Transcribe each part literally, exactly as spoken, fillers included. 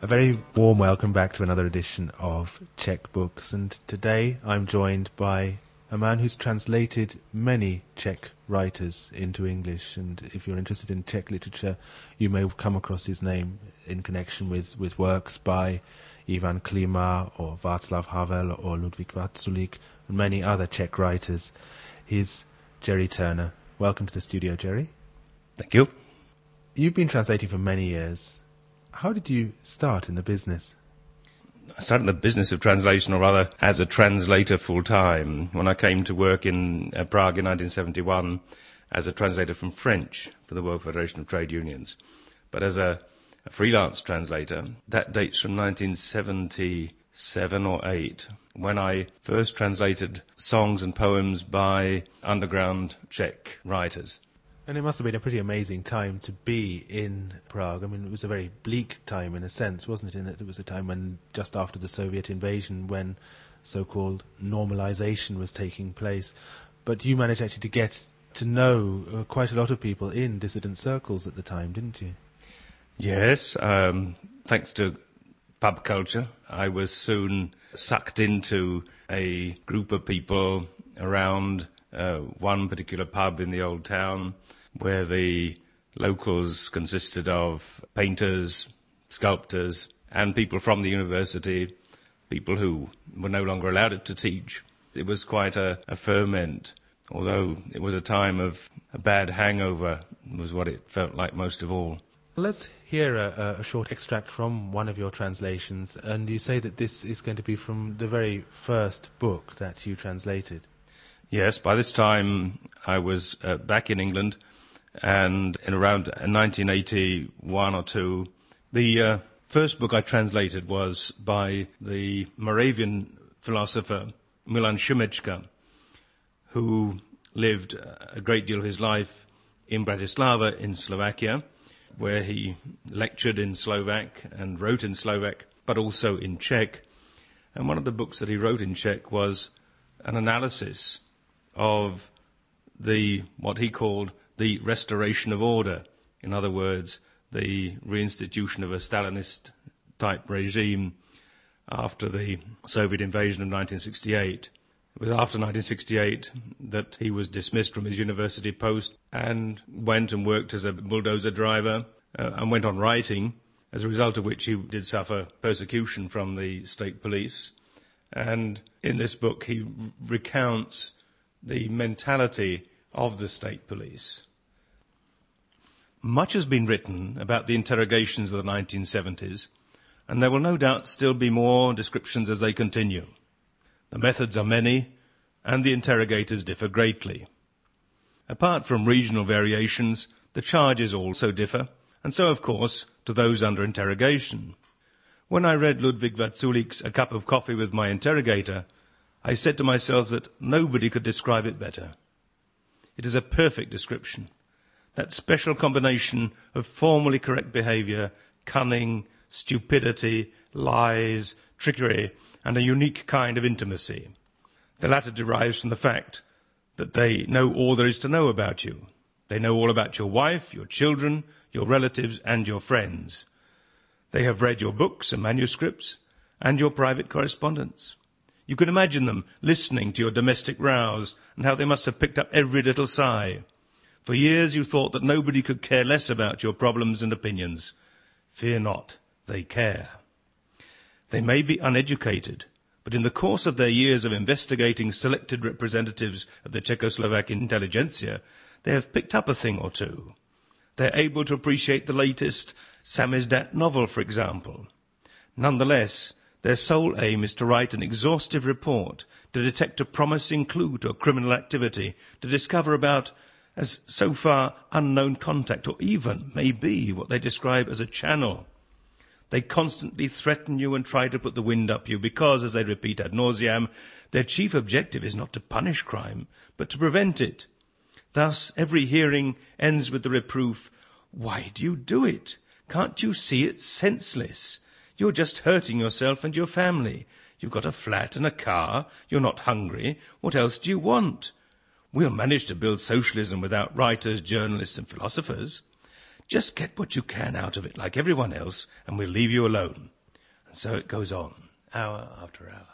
A very warm welcome back to another edition of Czech Books, and today I'm joined by a man who's translated many Czech writers into English, and if you're interested in Czech literature, you may have come across his name in connection with, with works by Ivan Klima or Václav Havel or Ludvík Vaculík and many other Czech writers. He's Jerry Turner. Welcome to the studio, Jerry. Thank you. You've been translating for many years. How did you start in the business? I started the business of translation, or rather, as a translator full-time, when I came to work in uh, Prague in nineteen seventy-one as a translator from French for the World Federation of Trade Unions. But as a, a freelance translator, that dates from nineteen seventy-seven or eight, when I first translated songs and poems by underground Czech writers. And it must have been a pretty amazing time to be in Prague. I mean, it was a very bleak time in a sense, wasn't it? In that it was a time when, just after the Soviet invasion, when so-called normalization was taking place. But you managed actually to get to know uh, quite a lot of people in dissident circles at the time, didn't you? Yes, um, thanks to pub culture, I was soon sucked into a group of people around uh, one particular pub in the old town, where the locals consisted of painters, sculptors, and people from the university, people who were no longer allowed to teach. It was quite a, a ferment, although it was a time of a bad hangover, was what it felt like most of all. Let's hear a, a short extract from one of your translations, and you say that this is going to be from the very first book that you translated. Yes, by this time I was uh, back in England, and in around nineteen eighty-one or two, the uh, first book I translated was by the Moravian philosopher Milan Šimečka, who lived a great deal of his life in Bratislava in Slovakia, where he lectured in Slovak and wrote in Slovak, but also in Czech. And one of the books that he wrote in Czech was an analysis of the what he called the restoration of order. In other words, the reinstitution of a Stalinist-type regime after the Soviet invasion of nineteen sixty-eight. It was after nineteen sixty-eight that he was dismissed from his university post and went and worked as a bulldozer driver uh, and went on writing, as a result of which he did suffer persecution from the state police. And in this book he recounts the mentality of the state police. Much has been written about the interrogations of the nineteen seventies, and there will no doubt still be more descriptions as they continue. The methods are many, and the interrogators differ greatly. Apart from regional variations, the charges also differ, and so, of course, do those under interrogation. When I read Ludvík Vaculík's A Cup of Coffee with My Interrogator, I said to myself that nobody could describe it better. It is a perfect description. That special combination of formally correct behaviour, cunning, stupidity, lies, trickery, and a unique kind of intimacy. The latter derives from the fact that they know all there is to know about you. They know all about your wife, your children, your relatives, and your friends. They have read your books and manuscripts, and your private correspondence. You can imagine them listening to your domestic rows, and how they must have picked up every little sigh. For years you thought that nobody could care less about your problems and opinions. Fear not, they care. They may be uneducated, but in the course of their years of investigating selected representatives of the Czechoslovak intelligentsia, they have picked up a thing or two. They are able to appreciate the latest samizdat novel, for example. Nonetheless, their sole aim is to write an exhaustive report, to detect a promising clue to a criminal activity, to discover about as so far unknown contact, or even, maybe, what they describe as a channel. They constantly threaten you and try to put the wind up you because, as they repeat ad nauseam, their chief objective is not to punish crime, but to prevent it. Thus, every hearing ends with the reproof, "Why do you do it? Can't you see it's senseless? You're just hurting yourself and your family. You've got a flat and a car. You're not hungry. What else do you want? We'll manage to build socialism without writers, journalists and philosophers. Just get what you can out of it like everyone else and we'll leave you alone." So it goes on, hour after hour.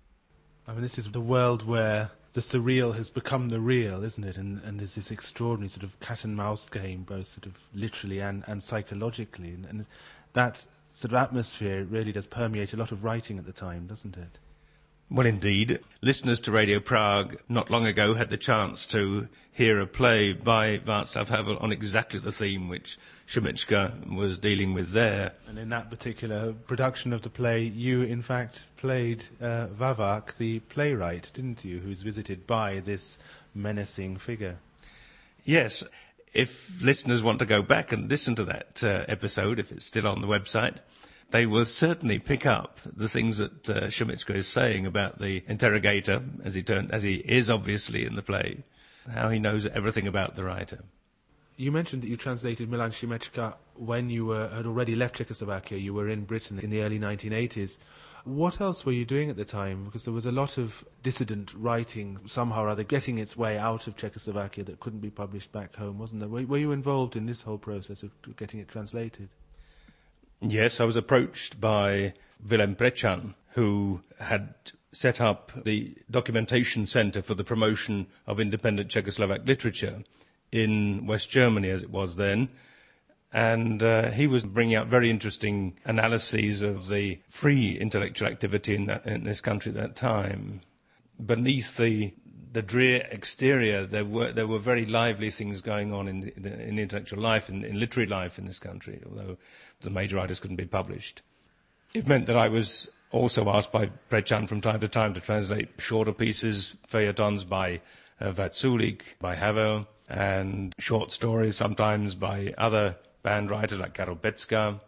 I mean, this is the world where the surreal has become the real, isn't it? And, and there's this extraordinary sort of cat and mouse game, both sort of literally and, and psychologically. And, and that sort of atmosphere really does permeate a lot of writing at the time, doesn't it? Well, indeed. Listeners to Radio Prague not long ago had the chance to hear a play by Václav Havel on exactly the theme which Šimečka was dealing with there. And in that particular production of the play, you, in fact, played uh, Vavák, the playwright, didn't you, who's visited by this menacing figure? Yes. If listeners want to go back and listen to that uh, episode, if it's still on the website, they will certainly pick up the things that uh, Šimečka is saying about the interrogator, as he turned, as he is obviously in the play, how he knows everything about the writer. You mentioned that you translated Milan Šimečka when you were, had already left Czechoslovakia. You were in Britain in the early nineteen eighties. What else were you doing at the time? Because there was a lot of dissident writing, somehow or other, getting its way out of Czechoslovakia that couldn't be published back home, wasn't there? Were, were you involved in this whole process of getting it translated? Yes, I was approached by Vilém Prečan, who had set up the documentation centre for the promotion of independent Czechoslovak literature in West Germany, as it was then. And uh, he was bringing out very interesting analyses of the free intellectual activity in, that, in this country at that time. Beneath the the drear exterior, there were there were very lively things going on in, in, in intellectual life, in, in literary life in this country, although the major writers couldn't be published. It meant that I was also asked by Prečan from time to time to translate shorter pieces, feuilletons by uh, Vaculík, by Havel, and short stories sometimes by other band writers like Karel Pecka.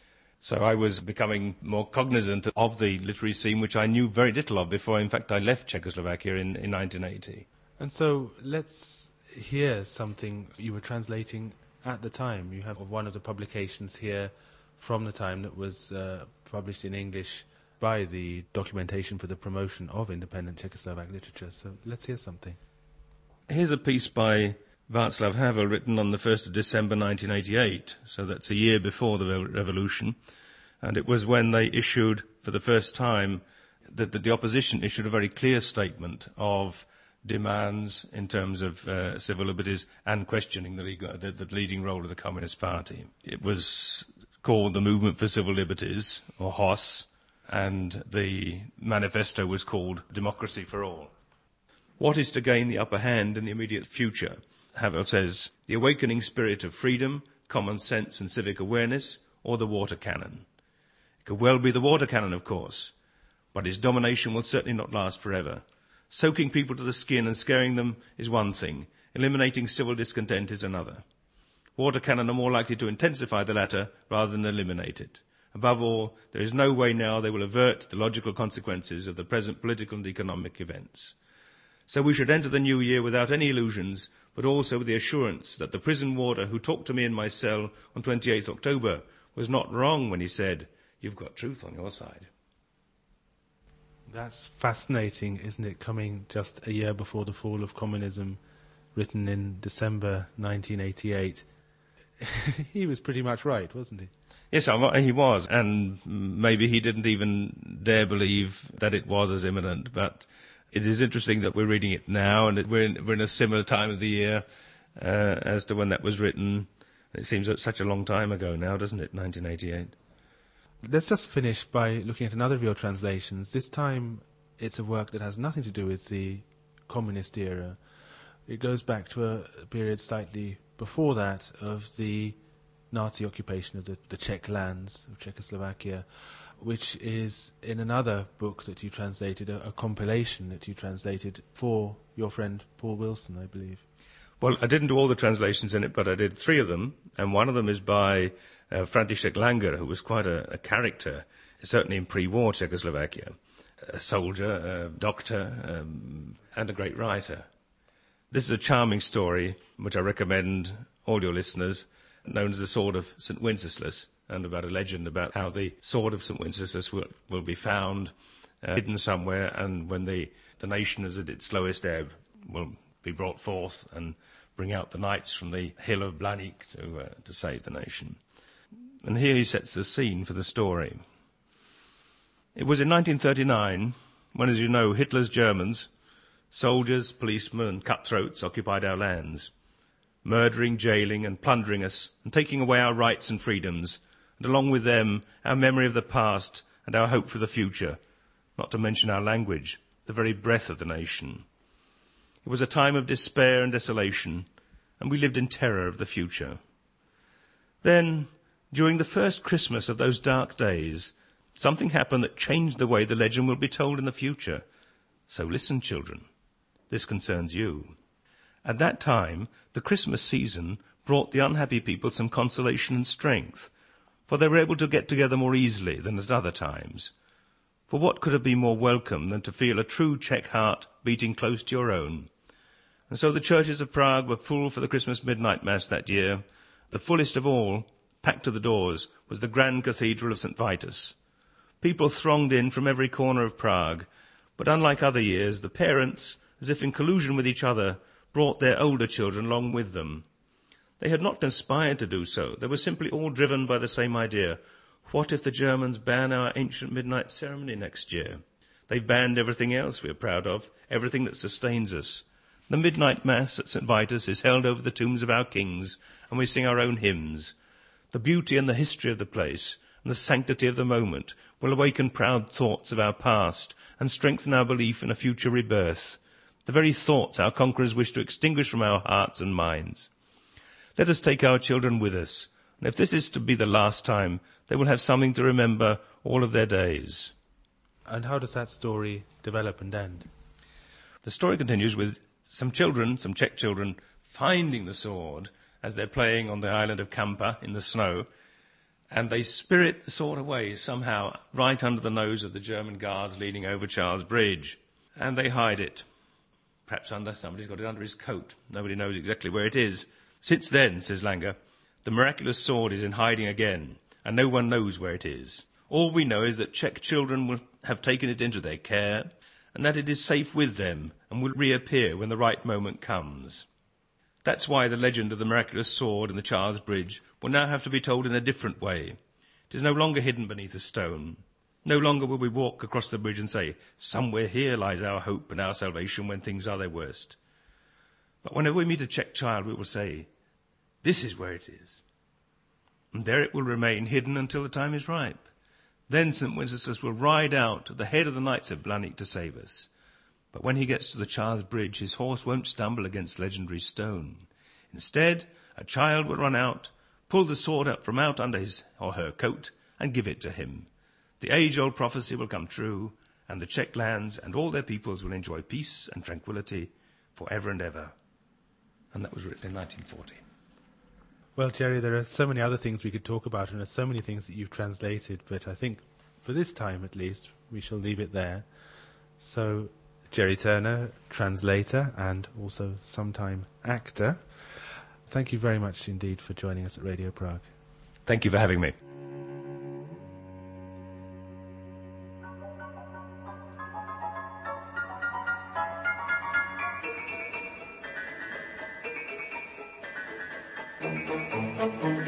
So I was becoming more cognizant of the literary scene, which I knew very little of before, in fact, I left Czechoslovakia in, in nineteen eighty. And so let's hear something you were translating at the time. You have one of the publications here from the time that was uh, published in English by the Documentation for the Promotion of Independent Czechoslovak Literature. So let's hear something. Here's a piece by Václav Havel written on the first of December nineteen eighty-eight, so that's a year before the revolution, and it was when they issued, for the first time, that the, the opposition issued a very clear statement of demands in terms of uh, civil liberties and questioning the, the, the leading role of the Communist Party. It was called the Movement for Civil Liberties, or H O S, and the manifesto was called Democracy for All. What is to gain the upper hand in the immediate future? Havel says, the awakening spirit of freedom, common sense and civic awareness, or the water cannon. It could well be the water cannon, of course, but its domination will certainly not last forever. Soaking people to the skin and scaring them is one thing. Eliminating civil discontent is another. Water cannon are more likely to intensify the latter rather than eliminate it. Above all, there is no way now they will avert the logical consequences of the present political and economic events. So we should enter the new year without any illusions, but also with the assurance that the prison warder who talked to me in my cell on twenty-eighth of October was not wrong when he said, you've got truth on your side. That's fascinating, isn't it, coming just a year before the fall of communism, written in December nineteen eighty-eight. He was pretty much right, wasn't he? Yes, he was, and maybe he didn't even dare believe that it was as imminent, but it is interesting that we're reading it now, and we're in, we're in a similar time of the year uh, as to when that was written. It seems such a long time ago now, doesn't it, nineteen eighty-eight? Let's just finish by looking at another of your translations. This time it's a work that has nothing to do with the communist era. It goes back to a period slightly before that of the Nazi occupation of the, the Czech lands of Czechoslovakia, which is in another book that you translated, a, a compilation that you translated for your friend Paul Wilson, I believe. Well, I didn't do all the translations in it, but I did three of them, and one of them is by uh, František Langer, who was quite a, a character, certainly in pre-war Czechoslovakia, a soldier, a doctor, um, and a great writer. This is a charming story, which I recommend all your listeners, known as the Sword of Saint Wenceslas, and about a legend about how the sword of Saint Wenceslas will, will be found uh, hidden somewhere, and when the, the nation is at its lowest ebb, will be brought forth and bring out the knights from the hill of Blaník to, uh, to save the nation. And here he sets the scene for the story. It was in nineteen thirty-nine when, as you know, Hitler's Germans, soldiers, policemen and cutthroats occupied our lands, murdering, jailing and plundering us and taking away our rights and freedoms, and along with them our memory of the past and our hope for the future, not to mention our language, the very breath of the nation. It was a time of despair and desolation, and we lived in terror of the future. Then, during the first Christmas of those dark days, something happened that changed the way the legend will be told in the future. So listen, children. This concerns you. At that time, the Christmas season brought the unhappy people some consolation and strength, for they were able to get together more easily than at other times. For what could have been more welcome than to feel a true Czech heart beating close to your own? And so the churches of Prague were full for the Christmas midnight mass that year. The fullest of all, packed to the doors, was the grand cathedral of Saint Vitus. People thronged in from every corner of Prague, but unlike other years, the parents, as if in collusion with each other, brought their older children along with them. They had not conspired to do so. They were simply all driven by the same idea. What if the Germans ban our ancient midnight ceremony next year? They've banned everything else we are proud of, everything that sustains us. The midnight mass at Saint Vitus is held over the tombs of our kings, and we sing our own hymns. The beauty and the history of the place and the sanctity of the moment will awaken proud thoughts of our past and strengthen our belief in a future rebirth, the very thoughts our conquerors wish to extinguish from our hearts and minds. Let us take our children with us, and if this is to be the last time, they will have something to remember all of their days. And how does that story develop and end? The story continues with some children, some Czech children, finding the sword as they're playing on the island of Kampa in the snow, and they spirit the sword away somehow right under the nose of the German guards leaning over Charles Bridge, and they hide it. Perhaps under somebody's got it under his coat. Nobody knows exactly where it is. Since then, says Langer, the miraculous sword is in hiding again, and no one knows where it is. All we know is that Czech children will have taken it into their care, and that it is safe with them and will reappear when the right moment comes. That's why the legend of the miraculous sword and the Charles Bridge will now have to be told in a different way. It is no longer hidden beneath a stone. No longer will we walk across the bridge and say, somewhere here lies our hope and our salvation when things are their worst. But whenever we meet a Czech child, we will say, this is where it is. And there it will remain hidden until the time is ripe. Then Saint Wenceslas will ride out at the head of the Knights of Blanic to save us. But when he gets to the Charles Bridge, his horse won't stumble against legendary stone. Instead, a child will run out, pull the sword up from out under his or her coat, and give it to him. The age-old prophecy will come true, and the Czech lands and all their peoples will enjoy peace and tranquility for ever and ever. And that was written in nineteen forty. Well, Jerry, there are so many other things we could talk about, and there are so many things that you've translated, but I think for this time at least, we shall leave it there. So, Jerry Turner, translator and also sometime actor, thank you very much indeed for joining us at Radio Prague. Thank you for having me. Thank you.